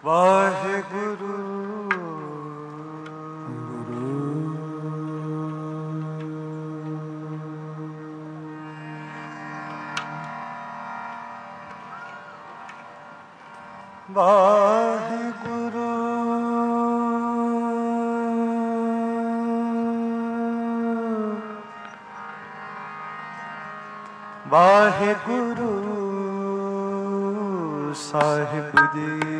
ਵਾਹਿਗੁਰੂ ਵਾਹਿਗੁਰੂ ਵਾਹਿਗੁਰੂ ਸਾਹਿਬ ਜੀ।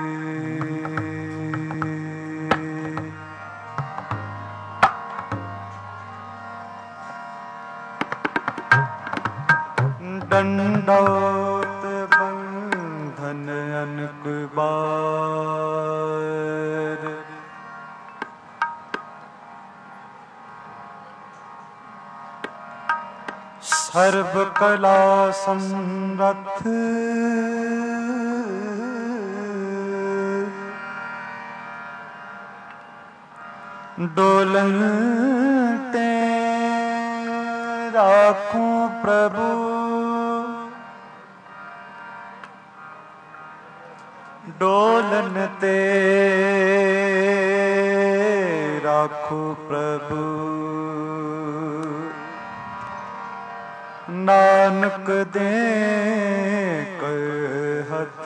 ਡੰਡੋਤ ਬੰਧਨ ਅਨਕ ਬਾਰ, ਸਰਬ ਕਲਾ ਸਮਰੱਥ ਡੋਲਨ ਤੇ ਰਾਖੂ ਪ੍ਰਭੂ, ਡੋਲਨ ਤੇ ਰਾਖੂ ਪ੍ਰਭੂ, ਨਾਨਕ ਦੇ ਕਹਿਤ।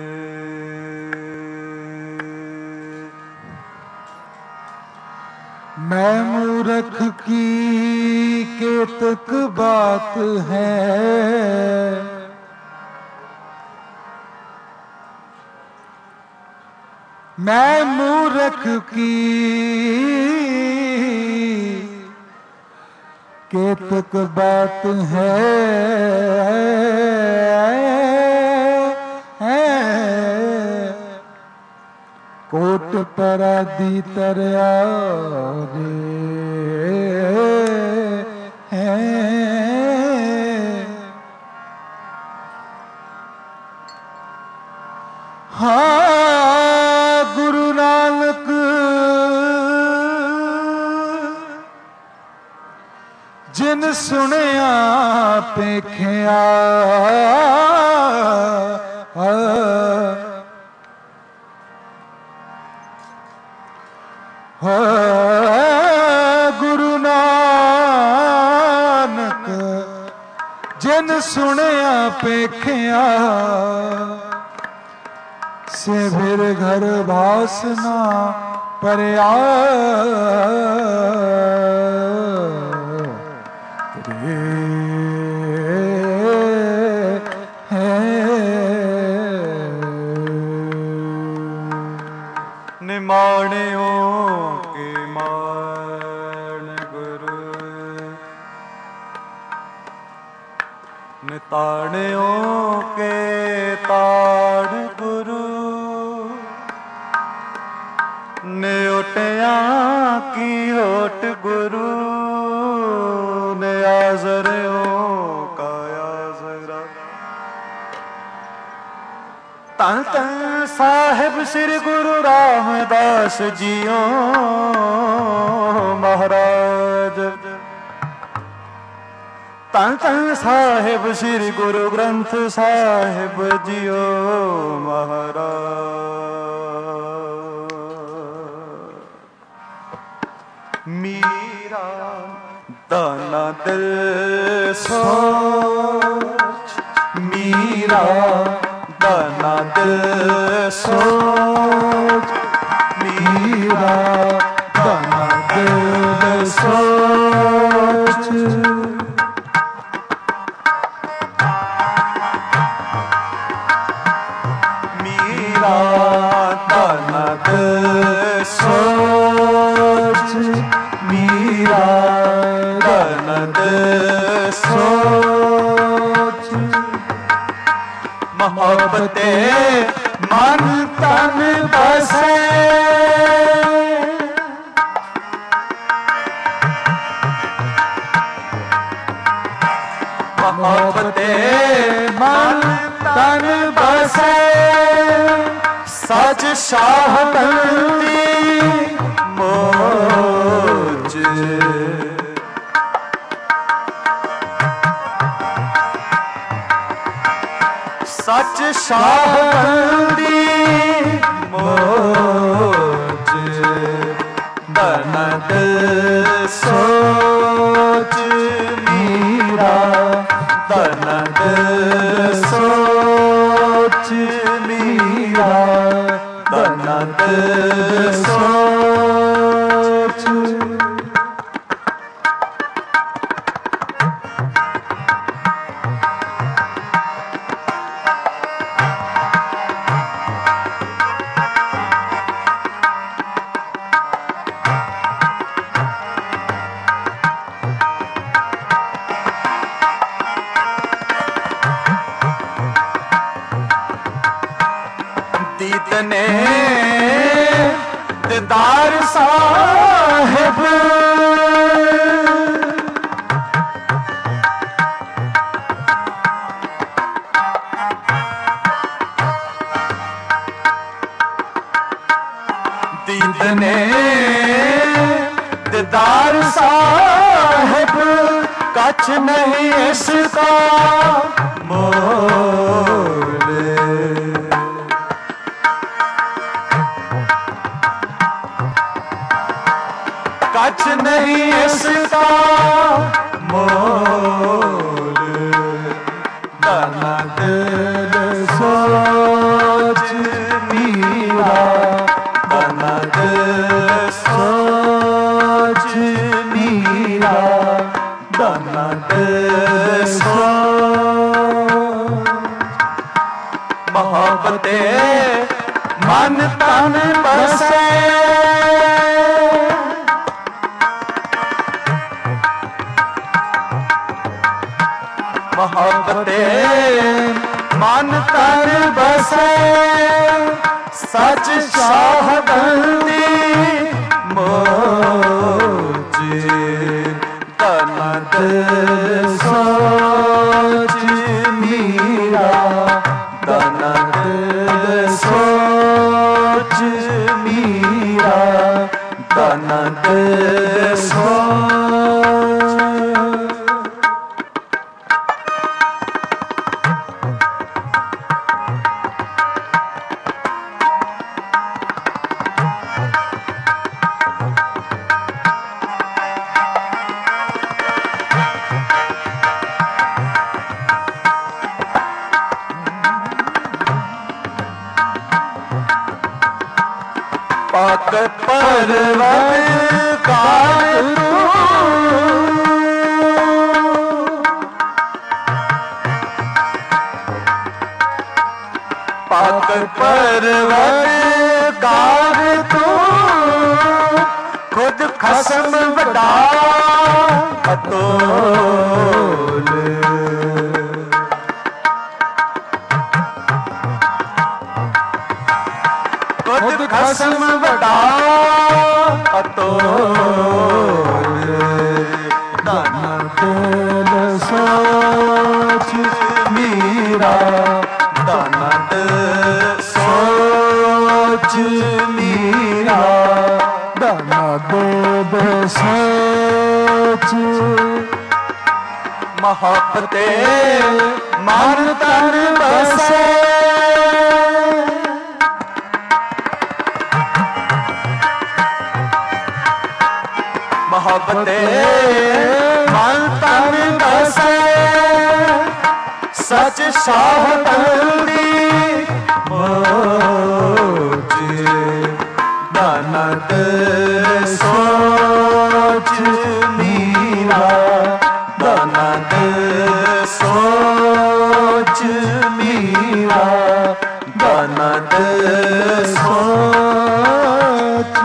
मैं मूर्ख की केतक बात है, मैं मूर्ख की केतक बात है, कोट परादी तरया रे हाँ गुरु नानक जिन सुनिया पेखिया, गुरु नानक जिन सुनिया पेखिया, से फिर घर वासना परया ਨਿਮਾਣਿਓ ਕੇ ਮਾਣ ਗੁਰੂ, ਨਿਤਾਣਿਓ ਕੇ ਤਾੜ ਗੁਰੂ, ਨਿਉਟਿਆਂ ਕੀ ਓਟ ਗੁਰੂ, ਨਿਆਜ਼ਰਿਓ ਕਾ ਆਜ਼ਰਾ। ਧੰਨ ਧੰਨ ਸਾਹਿਬ ਸ੍ਰੀ ਗੁਰੂ ਰਾਮਦਾਸ ਜੀਓ ਮਹਾਰਾਜ। ਧੰਨ ਧੰਨ ਸਾਹਿਬ ਸ੍ਰੀ ਗੁਰੂ ਗ੍ਰੰਥ ਸਾਹਿਬ ਜੀਓ ਮਹਾਰਾਜ। ਮੀਰਾ ਦਾਨਾ ਦਿਲ ਸੋਚ, ਮੀਰਾ दाना दिल सोच, मीरा दाना दिल सोच, मीरा दाना दिल सोच, मीरा दाना दिल सोच। मोहब्बते मन तन बसे, मोहब्बते मन तन बसे, सच शाह बंदी मोच। सच शाह बंदी मीरा दाना दिल सोच। दीदने दीदार साहिब दीदने दीदार साहिब कछ नहीं इसका मोले। कछ नहीं इसका मोल दाना दिल सोच मीरा दाना दिल सोच मीरा दाना दिल सोच। मोहब्बते मन तन बसे मोहब्बते मन तन बसे सच शाहबंदी मोचे दाना दिल सोच मीरा दाना दिल सोच मीरा दाना दिल सोच। पाक परवरदिगार तू पाक परवरदिगार तू खुद खसम वडा अतोल। खुद खसम वडा अतोल दाना दिल सोच मीरा दाना दिल सोच मीरा दाना दिल सोच। मोहब्बते मन तन बसे मोहब्बते मन तन बसे सच शाहबंदी मोचे दाना दिल सोच मीरा दाना दिल सोच मीरा दाना दिल सोच।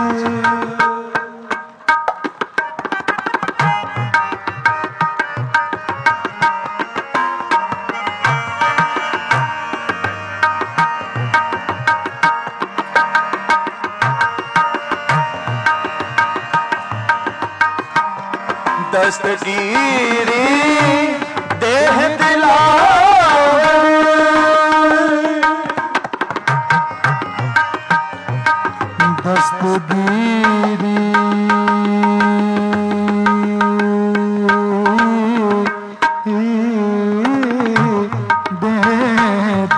दस्तगीरी देह दिलावर दस्तगीरी देह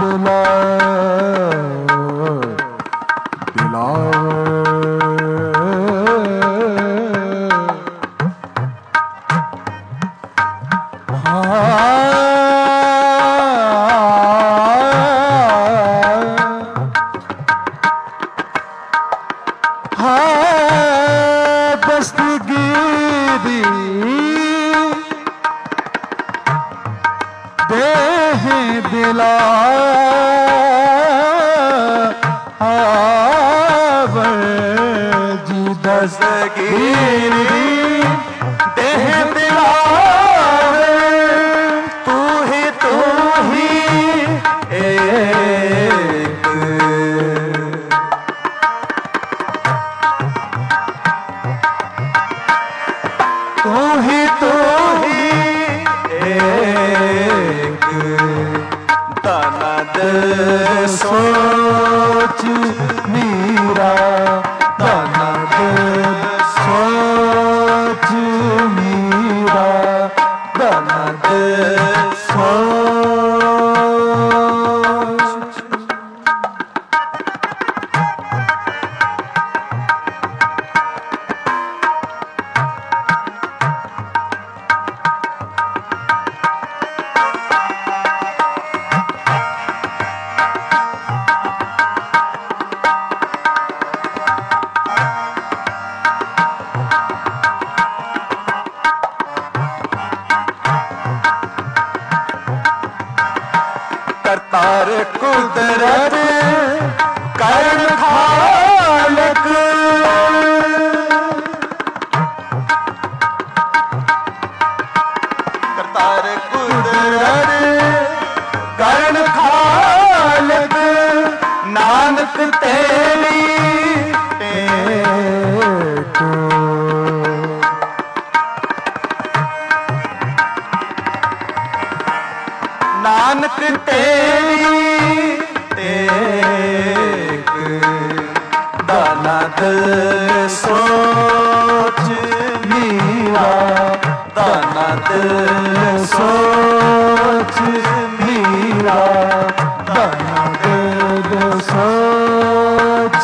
हाँ दस्तगीरी देह दिला जी दस्तगीरी देह दिला तू ही एक तू ही एक दाना दे सोच मीरा दाना दे सोच मीरा दाना दे सोच करतार कुदरत करण खालक करतार कुदरत करण खालक नानक तेरी टेक नानक तेरी टेक दाना दिल सोच मीरा दाना दिल सोच मीरा दाना दिल सोच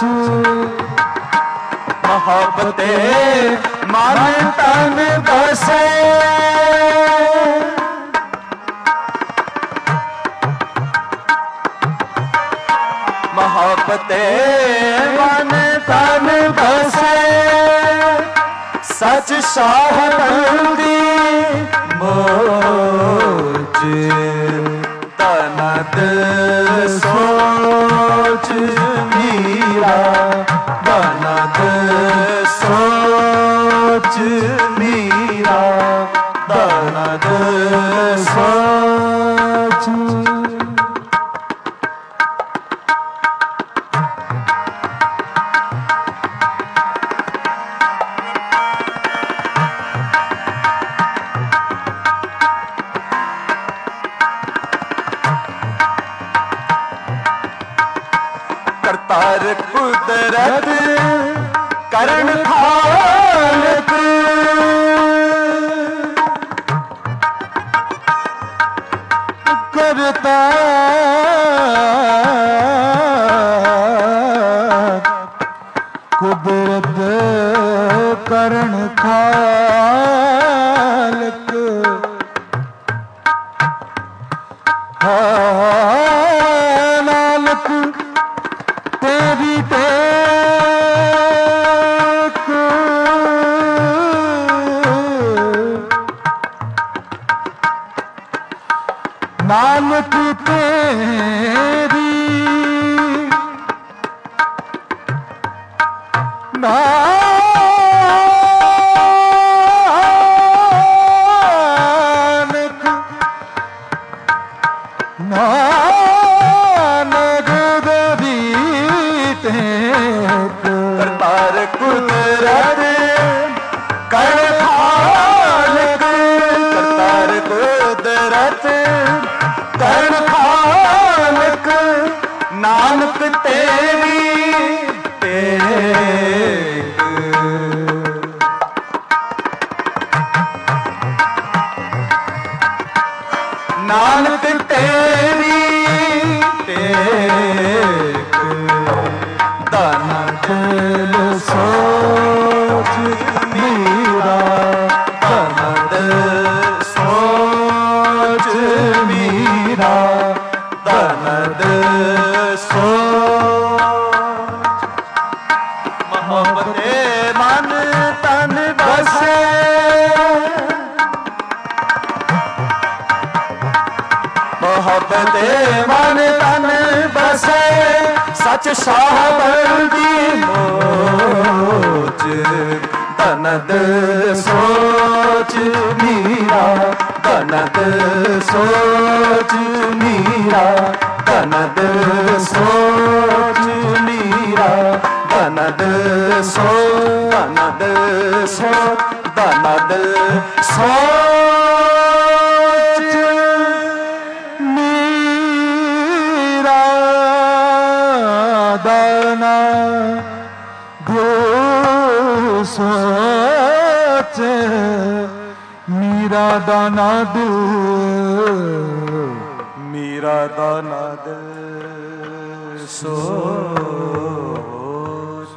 मोहब्बते मन तन बसे मोहब्बते मन तन बसे सच शाहबंदी मोच तन दिल सोच मीरा तन दिल सोच मीरा तन दिल सोच करतार कुदरत करण खालक करता कुदरत करण खालक नानक तेरी टेक नानक तेरी नानक नानक करतार कुदरत करण खालक करतार कुदरत करण खालक नानक तेरी टेक नानक तेरी टेक दाना दिल सोच मीरा दाना दिल सोच मीरा दाना दिल सोच मोहब्बत ਮਨ ਤਨ ਬਸੈ ਸਚ ਸਾਹ ਬਲਦੀ ਮੋਚ ਤਨਦ ਸੋਚ ਮੀਰਾ ਤਨਦ ਸੋਚ ਮੀਰਾ ਤਨਦ ਸੋਚ ਮੀਰਾ ਤਨਦ ਸੋ ਤਨਦ ਸੋ ਤਨਦ ਸੋਚ ਮੀਰਾ ਦਾਨਾ ਗੋ ਸੋਚ ਮੀਰਾ ਦਾਨਾ ਦਿਲ ਮੀਰਾ ਦਾਨਾ ਦਿਲ ਸੋਚ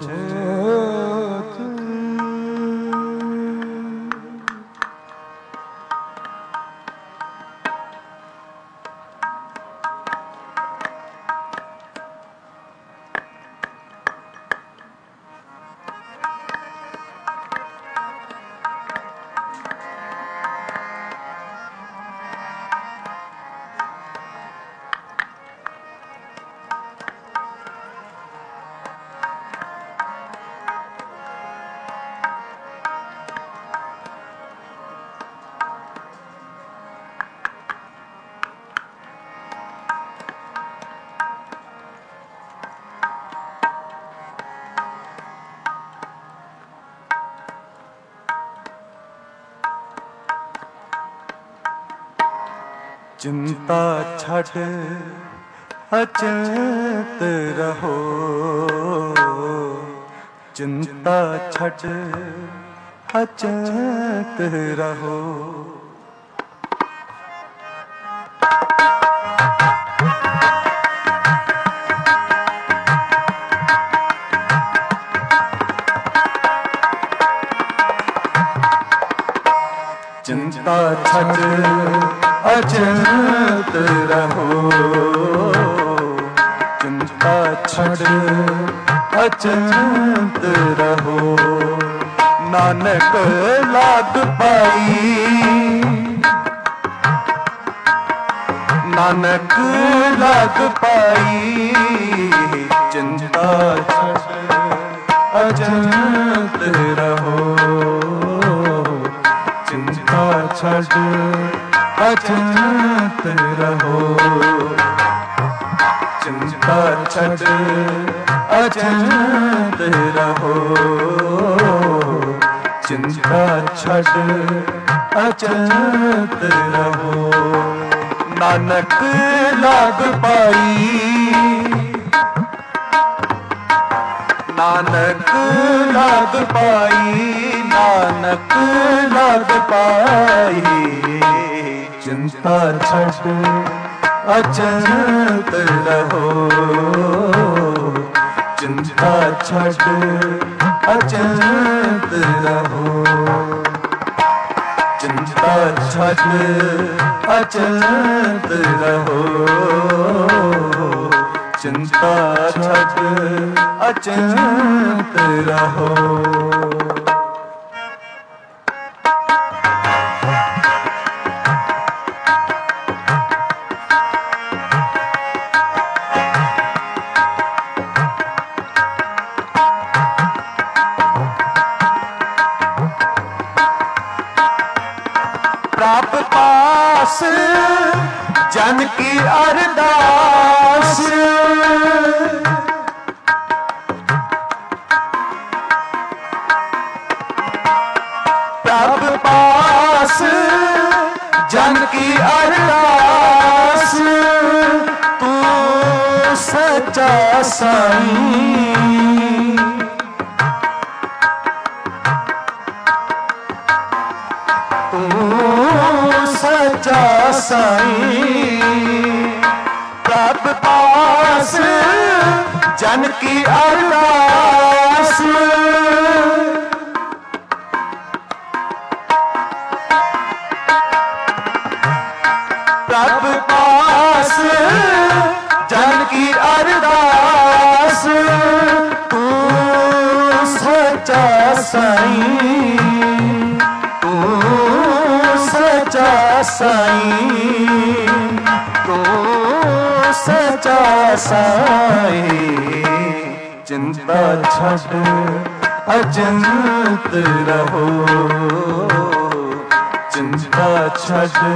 चिंता छड़ अचिंत रहो चिंता छड़ अचिंत रहो चिंता छड़ अचिंत रहो चिंता छड़ अचिंत रहो नानक लाग पाई नानक लाग पाई चिंता छड़ अचिंत रहो चिंता छड़ अचिंत रहो चिंता छड़ अचिंत रहो चिंता छड़ अचिंत रहो नानक लाग पाई नानक लाग पाई नानक लाग पाई चिंता छड़ अचिंत रहो चिंता छड़ अचिंत रहो चिंता छड़ अचिंत रहो चिंता छड़ अचिंत रहो प्राप पास जन की अरदास प्राप पास जन की अरदास तू सच्चा साईं सच्चा साईं प्राप पास जन की अरदास प्राप पास जन की अरदास तू सच्चा साईं सच्चा साईं तू सचा साई चिंता छड़ अचिंत रहो चिंता छड़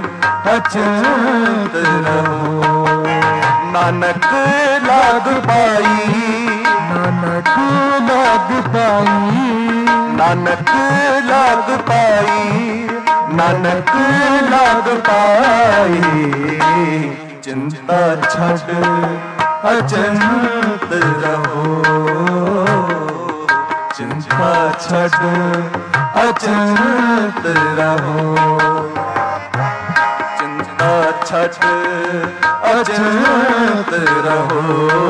अचिंत रहो नानक लाग पाई नानक लाग पाई नानक लाग पाई नानक लाग पाई चिंता छड़ अचिंत रहो चिंता छड़ अचिंत रहो चिंता छड़ अचिंत रहो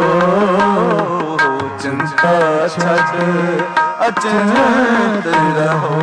चिंता छड़ अचिंत रहो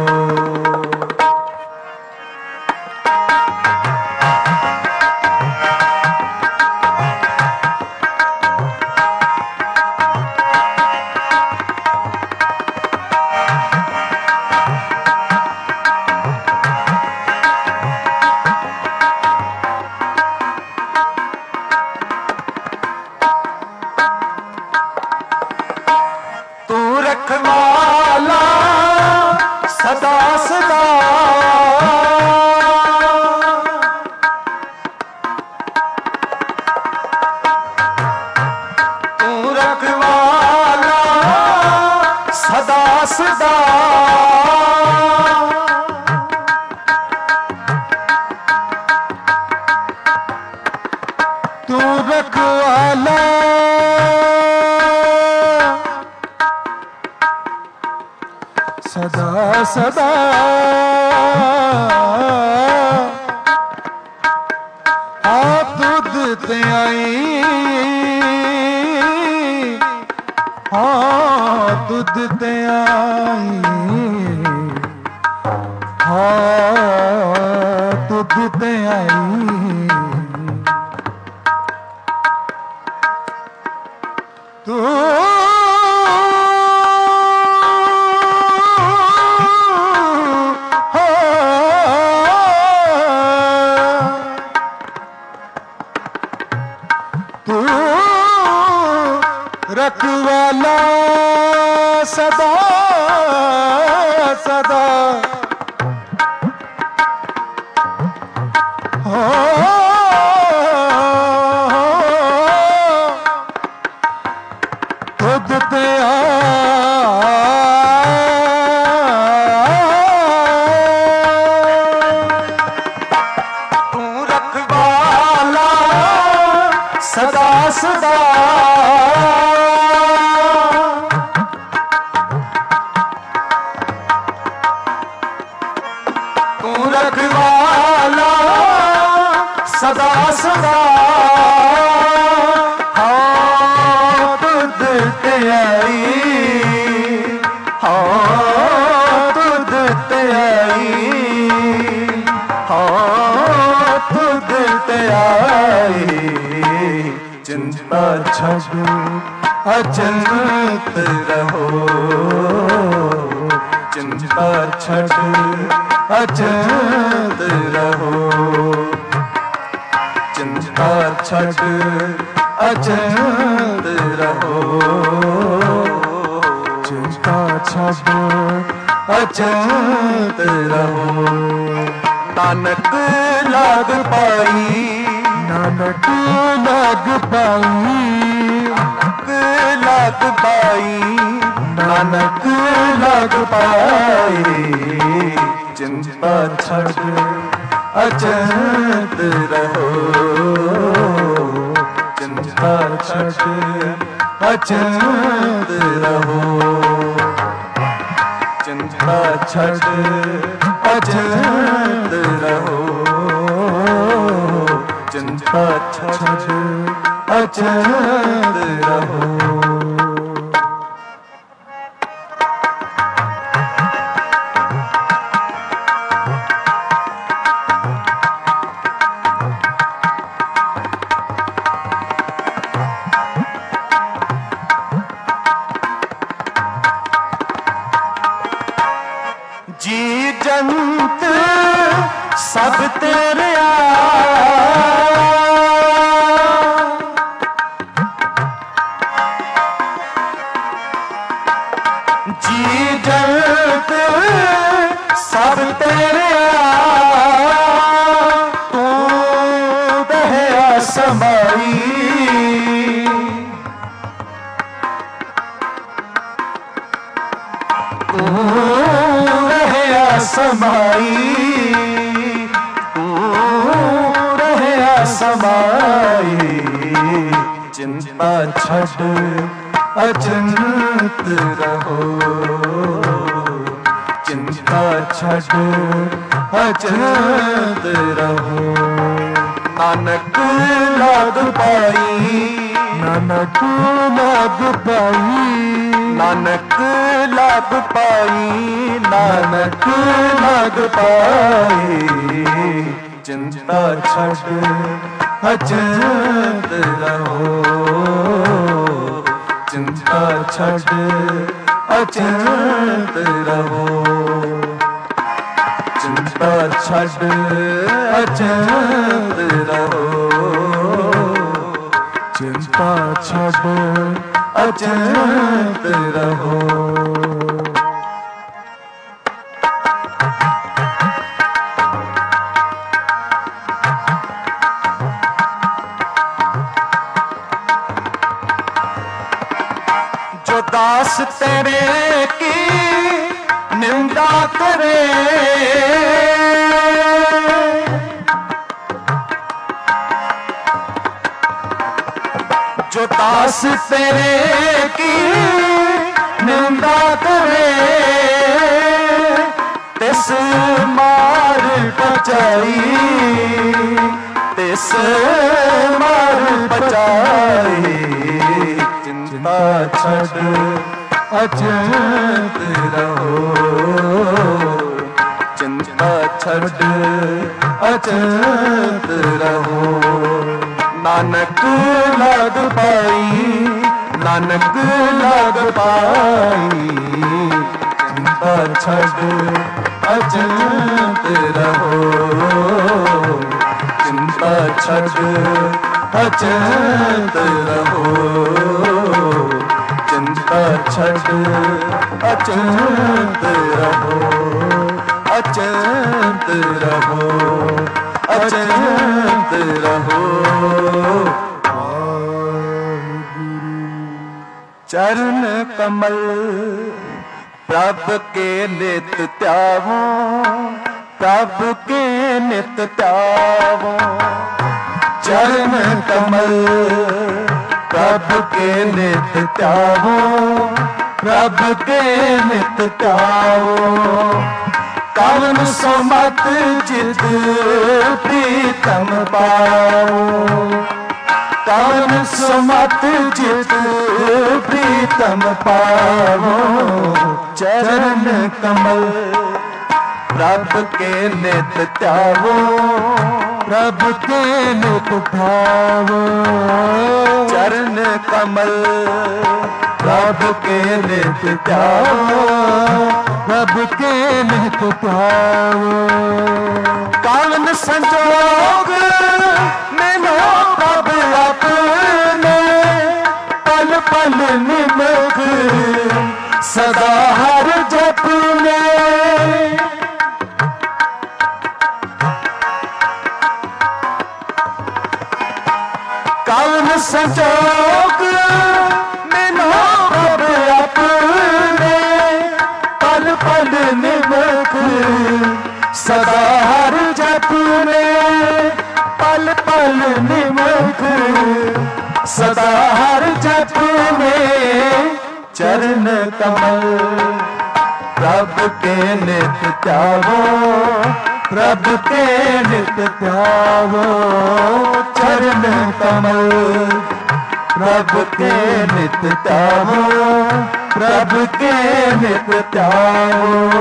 रखवाला सदा सदा तू रखवाला सदा सदा तू रखवाला सदा सदा आप दूध ते आई हाँ दूध ते आई हाँ दूध ते आई तू रखवाला सदा सदा हो खुद ते तू रखवाला सदा सदा तू रखवाला सदा सदा हाँ दूध ते आई हाँ दूध ते आई हाँ दूध ते आई चिंता छड़ अचिंत रहो चिंता छड़ अचिंत रहो चिंता छड़ अचिंत रहो चिंता छड़ अचिंत रहो नानक लाग पाई नानक लाग पाई लाग पाई नानक लाग पाई चिंता छड़ अचिंत रहो चिंता छड़ अचिंत रहो चिंता छड़ अचिंत रहो चिंता छड़ अचिंत रहो जी जंत सब तेरे जी जंत सब तेरे तू दहया समाई तू दहया समाई तू दहया समाई चिंता छड़ अचिंत रहो चिंता छड़ अचिंत रहो नानक लाग पाई नानक लाग पाई नानक लाग पाई नानक लाग पाई चिंता छड़ अचिंत रहो चिंता छड़ अचिंत रहो चिंता छड़ अचिंत रहो चिंता छड़ अचिंत रहो दास तेरे की निंदा करे जो दास तेरे की निंदा करे तिस मार बचाई तिस मार बचाई चिंता छड़ अचिंत रहो चिंता छड़ अचिंत रहो नानक लाग पाई नानक लाग पाई चिंता छड़ अचिंत रहो चिंता छड़ अचिंत रहो चिंता छड़ अचिंत रहो अचिंत रहो अचिंत रहो चरण कमल प्रभु के नित त्यावो प्रभु के नित त्यावो चरण कमल प्रभु के नित त्यावो प्रभु के नित त्यावो कवन सुमत जित प्रीतम पाओ कवन सुमत जित प्रीतम पाओ चरण कमल प्रभु के नित त्यावो प्रभु के नित त्यावो चरण कमल प्रभु के नित त्यावो प्रभु के नित त्यावो कवन संजोग मिलो प्रभु अपने पल पल निमग सदा हर जप में कवन संजोग मिलो प्रभु अपने पल पल निमग सदा हर जप में पल पल निमग सदा हर जप में चरण कमल प्रभु के नित त्यावो प्रभु के नित त्यावो चरण कमल प्रभु के नित त्यावो प्रभु के नित त्यावो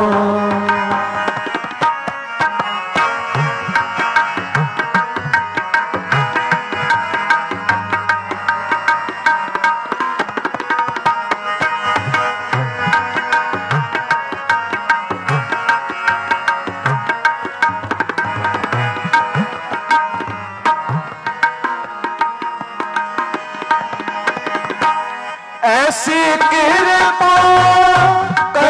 ऐसी कृपा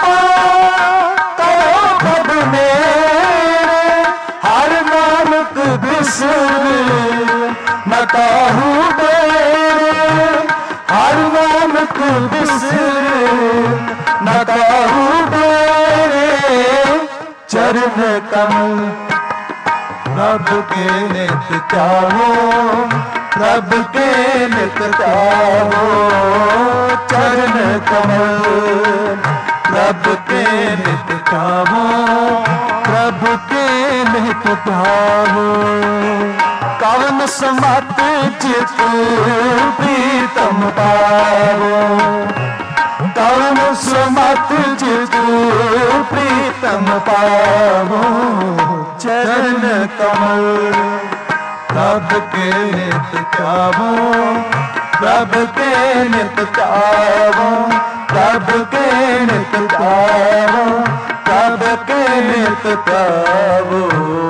करो प्रभ मेरे, हर नानक बिसर न काहू मेरे, हर नानक बिसर न काहू मेरे। चरण कमल प्रभ के नित चाहो, प्रभ के नित चाहो, चरण कमल प्रभ के नित चाहो, प्रभ के नित चाहो। कवन समत चित प्रीतम पावो, कवन समत चित प्रीतम पावो। चरण कमल प्रभ के नित चावो, प्रभ के नित चावो, प्रभ के नित चावो, प्रभ के नित चावो।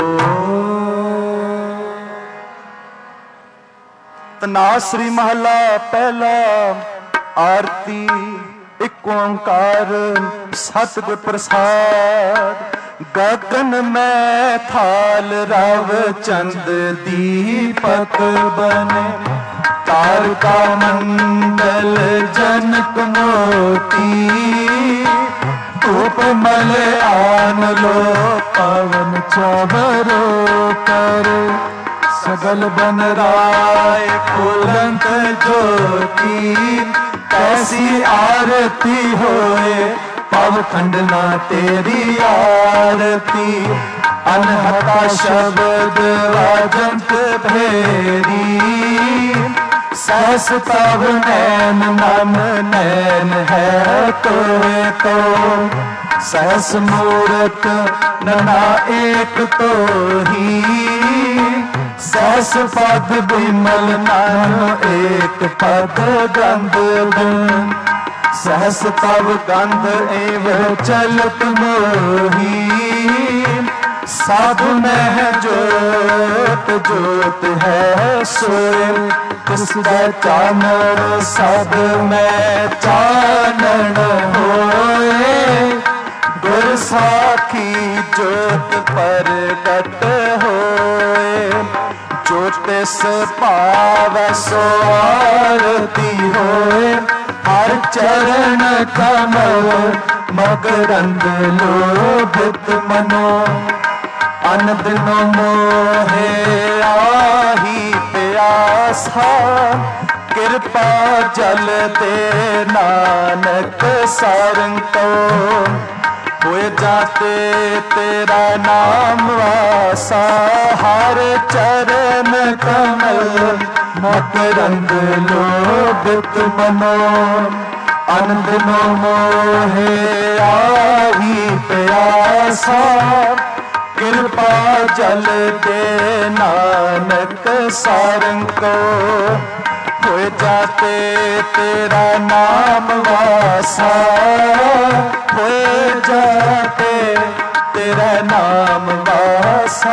तनासरी महला पहला। आरती एक ओंकार सतगुर प्रसाद। गगन में थाल रव चंद दीपक बने, तारका मंडल जनक मोती। धूप मल आन लो पवन चवरो कर, सगल बन राय फुलंत ज्योति। कैसी आरती होए पव खंडना तेरी आरती। अनहता शब्द वाजंत भेरी, सहस तव नैन नम नैन है तोए तो। सहस मूरत नना एक तो ही, सहस पद विमल नानो एक पद गंध गुण। सहस तव गंध एव चलत मोही, साधु में जोत जोत है सोए। तिसका चानन सब में चानन होए, गुर साखी जोत प्रगट होए। जो तिस पावै सो आरती होए, हर चरण कमल मकरंद लोभित मनो। अनदिन मोहे आही प्यासा, कृपा जल दे नानक सारंग को। होए जाते तेरा नाम वासा, हर चरण कमल मकरंद लोभित मनो। अनदिन मोहे आही प्यासा, कृपा जल दे नानक सारंग को। होए जाते तेरा नाम वासा, होए जाते तेरा नाम वासा।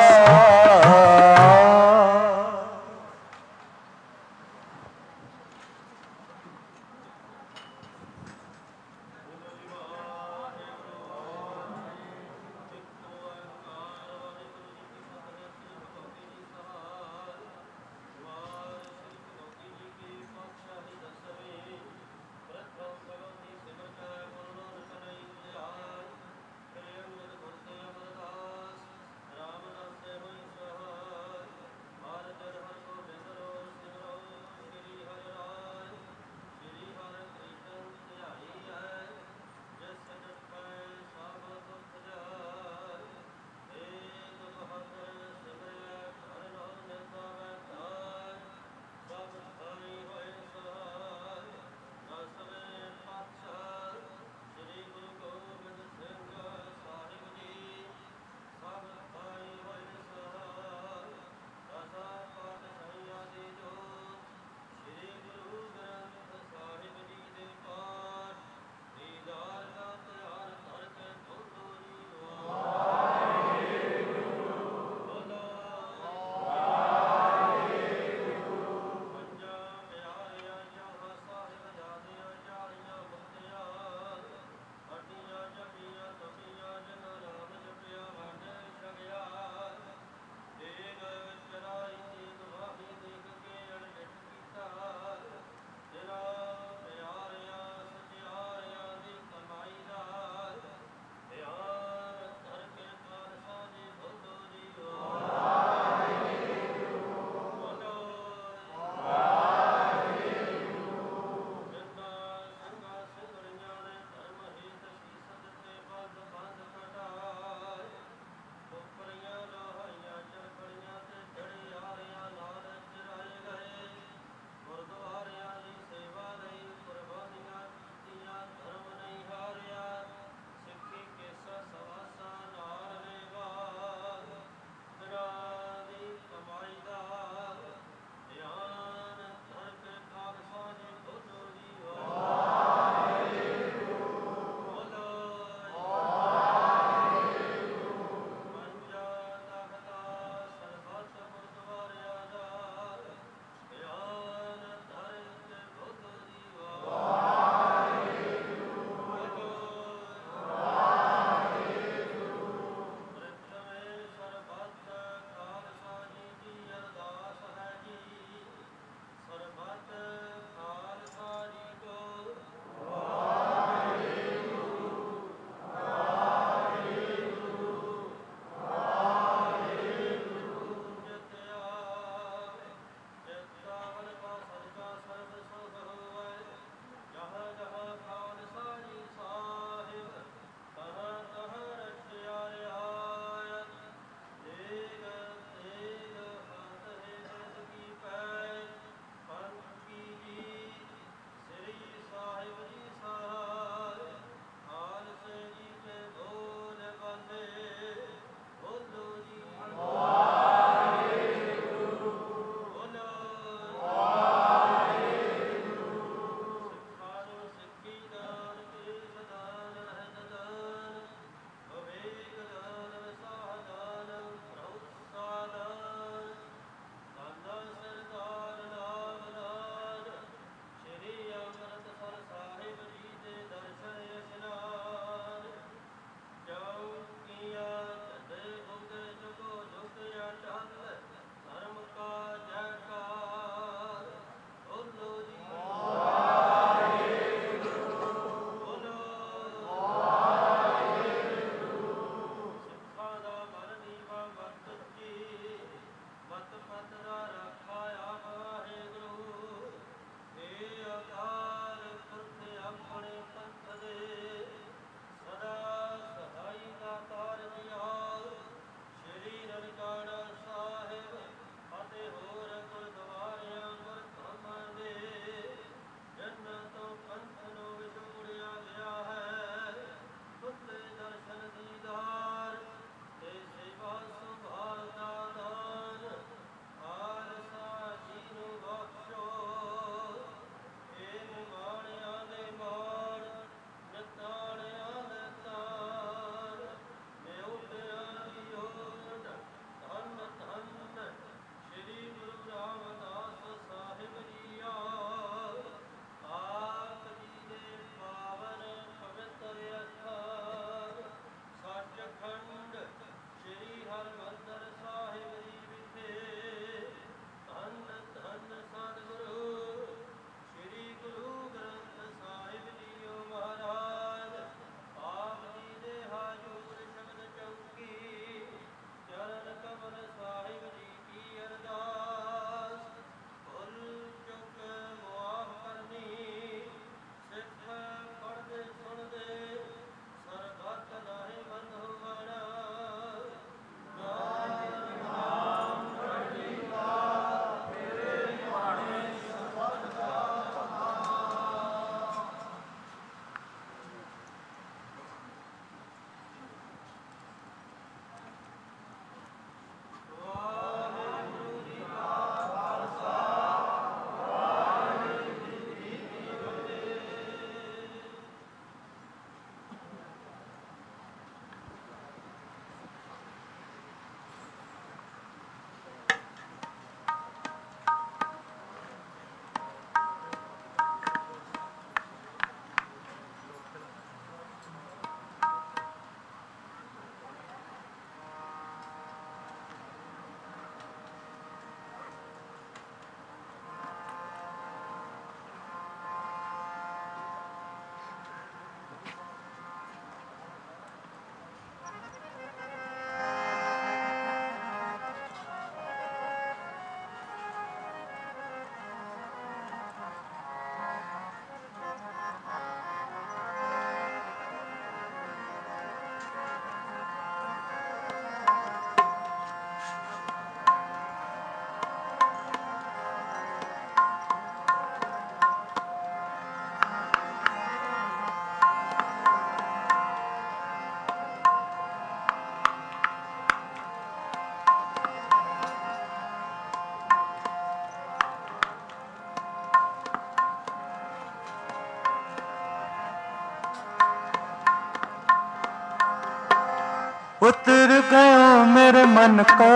उतर गयो मेरे मन का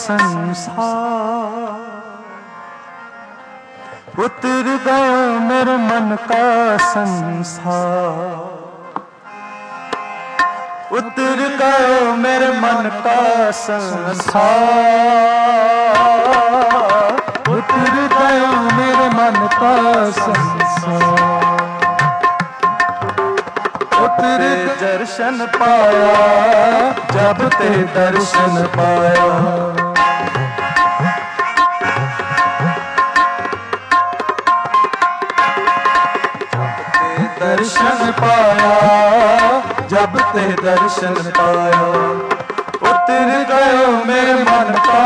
संसार, उतर गयो मेरे मन का संसार, उतर गयो मेरे मन का संसार, उतर गयो मेरे मन का संसार। तेरे दर्शन पाया जब ते दर्शन पाया, दर्शन पाया जब ते दर्शन पाया, उतर गयो मेरे मन का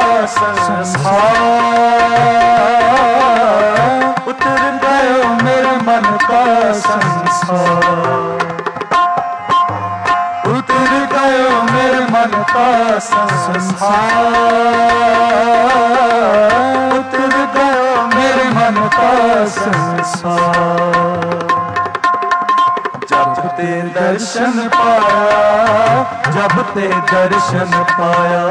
संसार, उतर गयो मेरे मन का संसार, उतर गयो मेरे मन का संसार, उतर गयो मेरे मन का संसार। जब ते दर्शन पाया जब ते दर्शन पाया,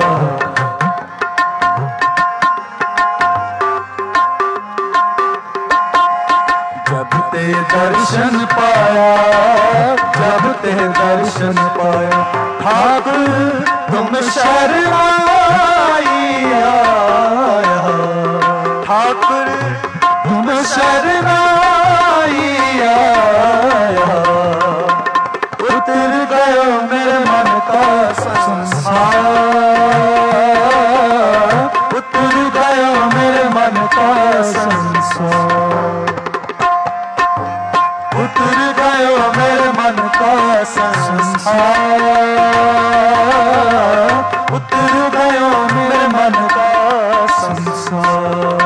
जब ते दर्शन पाया जब ते दर्शन पाया, ठाकुर तुम शरणाई आया, ठाकुर तुम शरणाई आया, उतर गयो मेरे मन का संसार, उतर गयो मेरे मन का संसार, उतर गयो मेरे मन का संसार, उतर गयो मेरे मन का संसार।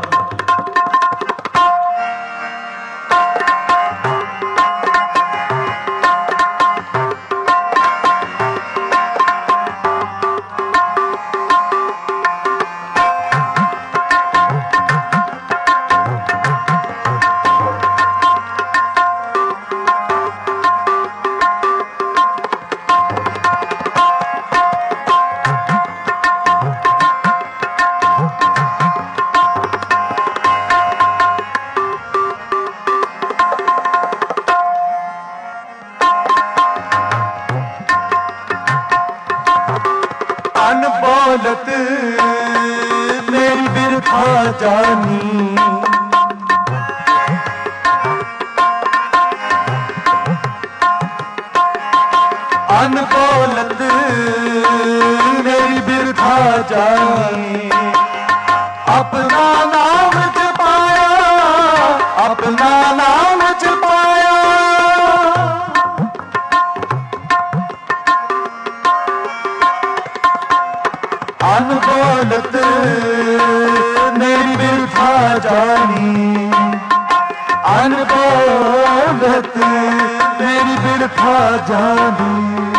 अनबोलत मेरी बिरखा जानी, अनबोलत मेरी बिरखा जानी, अपना नाम जपाया अपना नाम जपाया, अनबोलत मेरी बिरखा जानी, अनबोलत मेरी बिरखा जानी,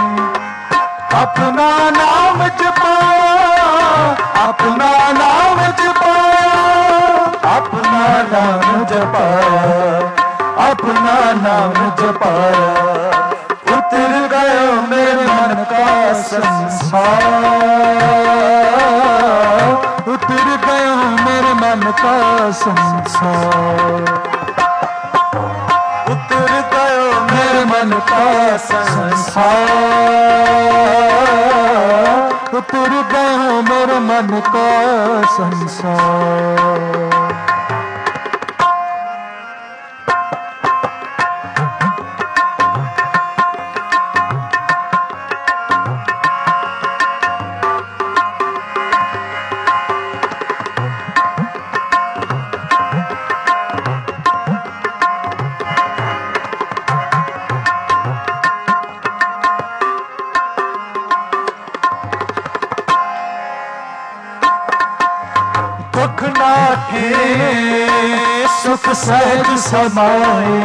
अपना नाम जपाया अपना नाम जपाया, अपना नाम जपाया अपना नाम जपाया, उतर गयो मेरे मन का संसार, उतर गयो मेरे मन का संसार, उतर गयो मेरे मन का संसार, उतर गयो मेरे मन का संसार। दुख नाठे सुख सहज समाए,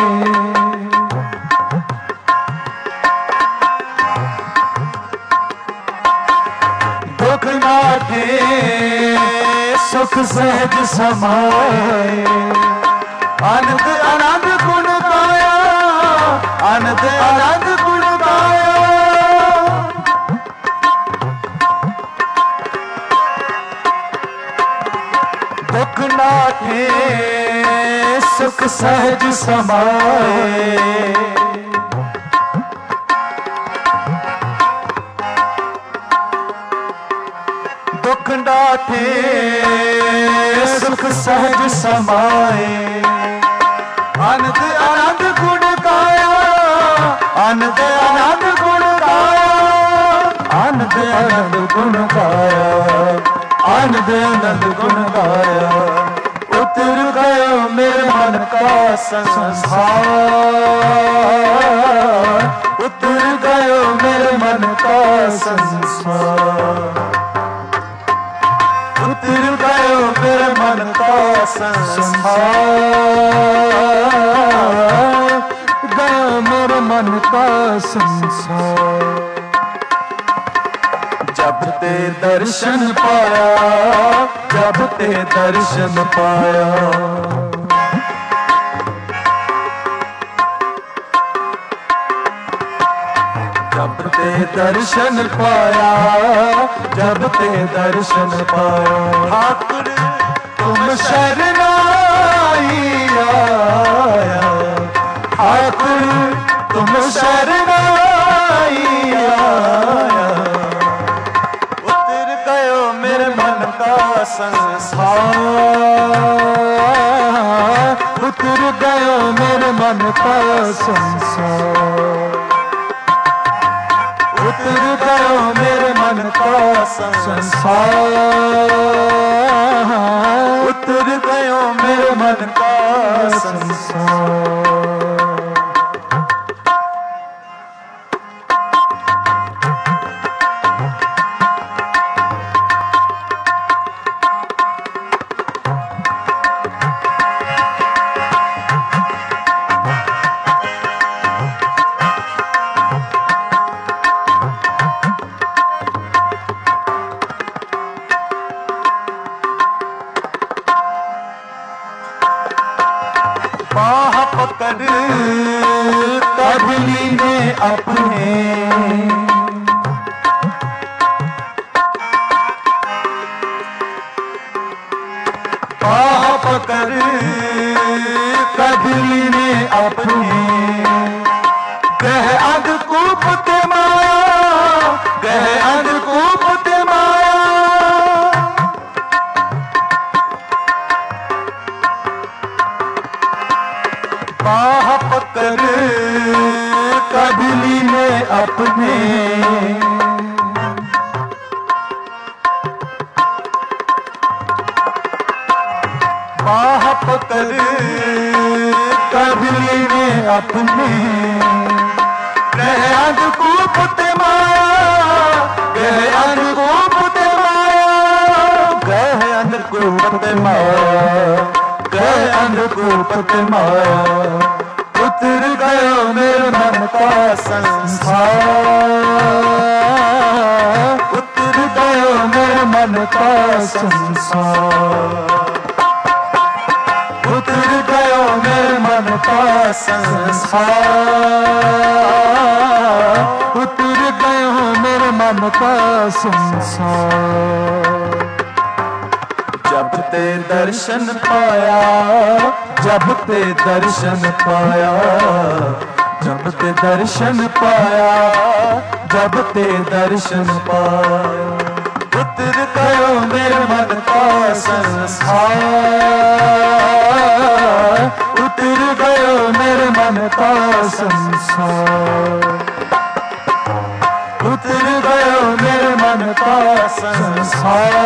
दुख नाठे सुख सहज समाए, आनंद आनंद गुण गाया आनंद आनंद गुण गाया, सुख सहज समाए। दुख डाठे सुख सहज समाए। आनंद आनंद गुण गाया, आनंद आनंद गुण गाया, आनंद आनंद गुण गाया, आनंद आनंद गुण गाया। उतर गयो मेरे मन का संसार, उतर गयो मेरे मन का संसार, उतर गयो मेरे मन का संसार, गयो मेरे मन का संसार। जब ते दर्शन पाया, जब ते दर्शन पाया, जब ते दर्शन पाया, जब ते दर्शन पाया। ठाकुर तुम शरणाई आया, ठाकुर तुम शरणाई आया। उतर गयो मेरे मन का संसार, उतर गयो मेरे मन का संसार, उतर गयो मेरे मन का संसार, उतर गयो मेरे मन का संसार। बाह पकड़ कबली ने अपने, बाह पकड़ कबली ने अपने। गह अंधकूप ते माया, गह अंधकूप ते माया। बाह पकड़ कबली ने अपने, बाह पकड़ कबली ने अपने। गह अंधकूप ते माया, गह अंधकूप ते माया। गह अंधकूप ते माया, गह अंधकूप ते माया। उतर गयो मेरे मन का संसार, उतर गयो मेरे मन का संसार, उतर गयो मेरे मन का संसार, उतर गयो मेरे मन का संसार। जब ते दर्शन पाया, जब ते दर्शन पाया, जब ते दर्शन पाया, जब ते दर्शन पाया। उतर गयो मेरे मन का संसार, उतर गयो मेरे मन का संसार, उतर गयो मेरे मन का संसार,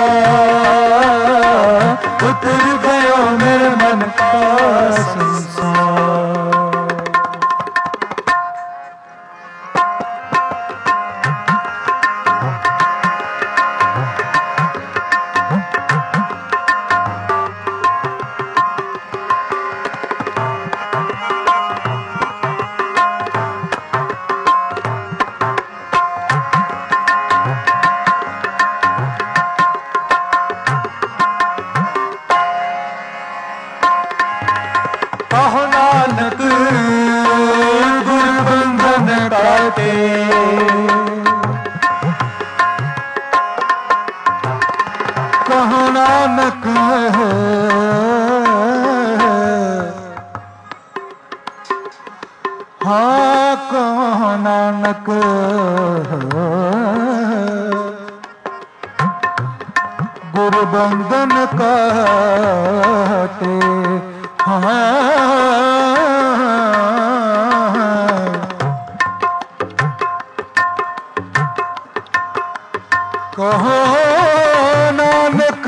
उतर गयो मेरे मन का संसार। कहो नानक गुरबंधन काटे, कहो नानक हाँ कहो नानक गुरु बंधन काटे, हाँ कहो नानक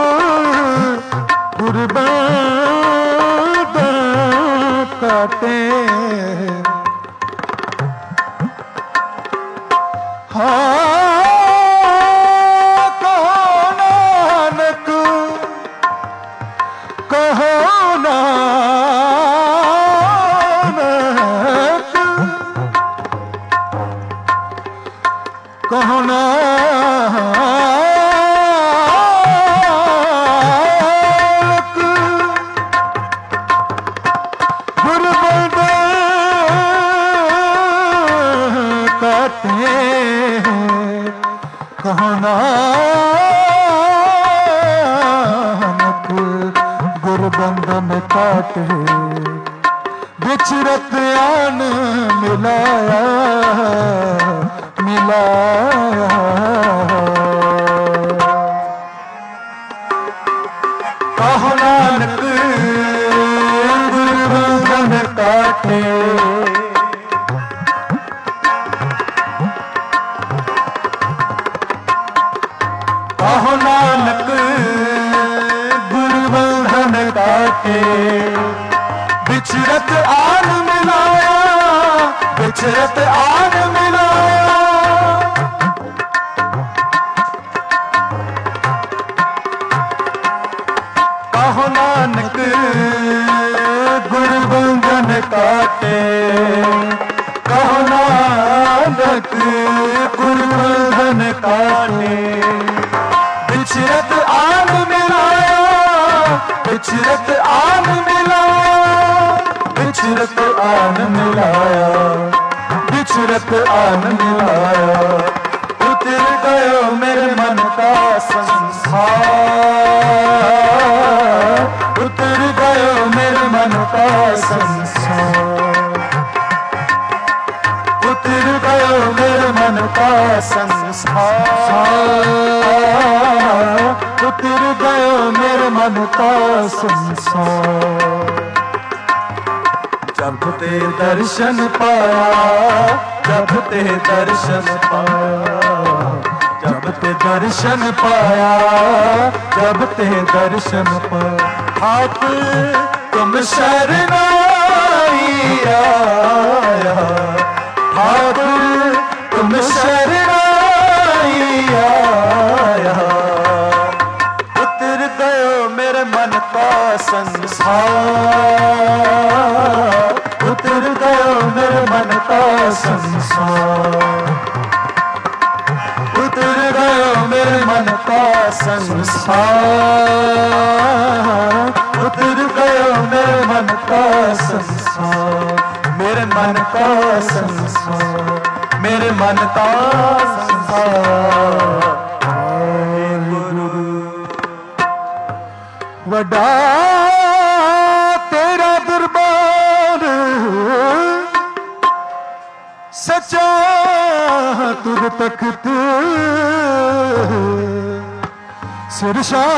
गुरु बंधन काटे, कहो नानक गुरु बंधन काटे, कहो नानक गुरु बंधन काटे, बिचरत आन मिलाया मिलाया, कहो नानक गुरु बंधन काटे, कहो नानक गुरु बंधन काटे, बिचरत आन मिलाया बिचरत आन मिलाया, कहो नानक गुरु बंधन काटे, कहो नानक गुरु बंधन काटे, बिचरत आन मिलाया बिचरत आन मिलाया, बिचरत आन मिलाया बिचरत आन मिलाया, उतर गयो मेरे मन का संसार, उतर गयो मेरे मन का संसार, उतर गयो मेरे मन का संसार, उतर गयो मेरे मन का संसार, जब ते दर्शन पाया जब ते दर्शन पाया, जब ते दर्शन पाया जब ते दर्शन पाया, हाथ तुम शरणाई आया, हाथ तुम शरणाई आया, उतर गयो मेरे मन का संसार, उतर गयो मेरे मन का संसार, उतर गयो मेरे मन का संसार, उतर गयो मेरे मन का संसार, मेरे मन का संसार, मेरे मन का संसार, वडा तेरा दरबार सचा तुर तख्त सिर शाह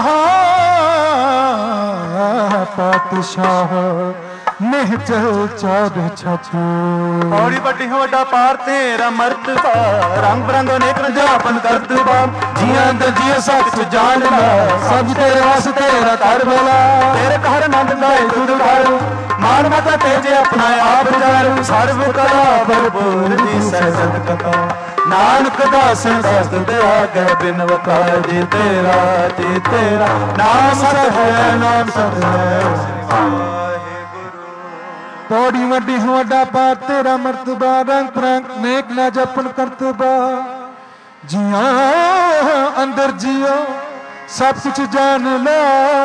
पातशाह नेह चल चार छाछू, बड़ी बड़ी वड्डा पार तेरा मर्तबा, रंग बिरंग अनेक रंजापन करतबा, जियां अंदर जिया सच जानना, सब तेरे वास तेरा कर बोला, तेरे घर नंद गाए तुद घर, मान मता तेजे अपना आप जर, सर्व कला भरपूर दी सजद कथा, नानक दास दास दे आगे बिन वकार, जी तेरा नाम सत है नाम सत है। पौड़ी वड्डी वड्डा पार तेरा मर्तबा, रंग रंग नेक ना जपन करतबा, जिया अंदर जियो सब कुछ जान ला,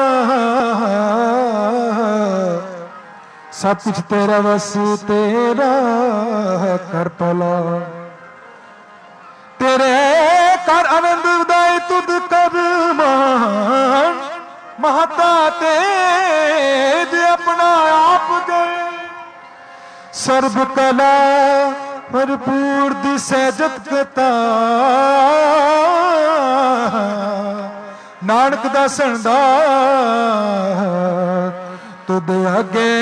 सब कुछ तेरा बस तेरा कर पला, तेरे कर आनंद उदाय तुद कर मान, महता तेज अपना आप दे, ਸਰਬ ਕਲਾ ਭਰਪੂਰ ਦਿਸੈ ਜਤ ਕਤਾ ਨਾਨਕ ਦਾਸਣ ਦਾ ਤੁਧ ਅੱਗੇ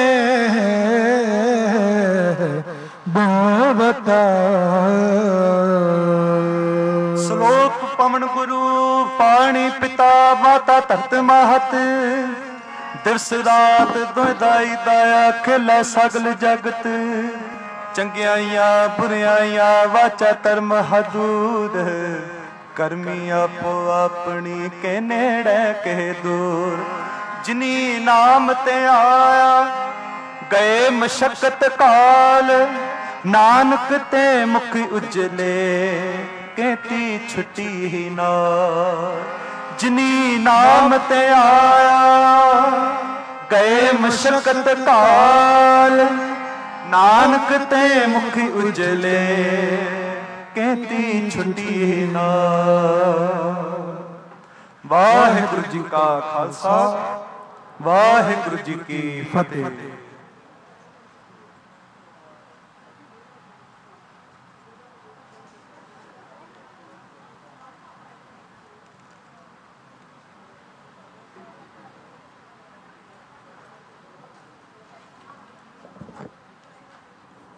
ਬਵਤਾ। ਸ਼ਲੋਕ ਪਵਨ ਗੁਰੂ ਪਾਣੀ ਪਿਤਾ ਮਾਤਾ ਧਰਤ ਮਾਹਤ ਦਿਵਸ ਰਾਤ ਦੁਇਦਾਈ ਦਾਇਆ ਖੇਲੇ ਸਗਲ ਜਗਤ ਚੰਗਿਆਈਆਂ ਬੁਰਿਆਈਆਂ ਵਾਚਾ ਧਰਮ ਹਦੂਦ ਕਰਮੀ ਆਪੋ ਆਪਣੀ ਕੇ ਨੇੜੇ ਕੇ ਦੂਰ ਜਿਨੀ ਨਾਮ ਤੇ ਆਇਆ ਗਏ ਮਸ਼ਕਤ ਕਾਲ ਨਾਨਕ ਤੇ ਮੁਖ ਉਜਲੇ ਕਹਿਤੀ ਛੁੱਟੀ ਹੀ ਨਾ ਜਿਨੀ ਨਾਮ ਤੇ ਆਇਆ ਗਏ ਮਸ਼ਕਤ ਕਾਲ ਨਾਨਕ ਤੇ ਮੁਖ ਉਜਲੇ ਕਹਿਤੀ ਛੁੱਟੀ ਨਾ। ਵਾਹਿਗੁਰੂ ਜੀ ਕਾ ਖਾਲਸਾ ਵਾਹਿਗੁਰੂ ਜੀ ਕੀ ਫਤਿਹ।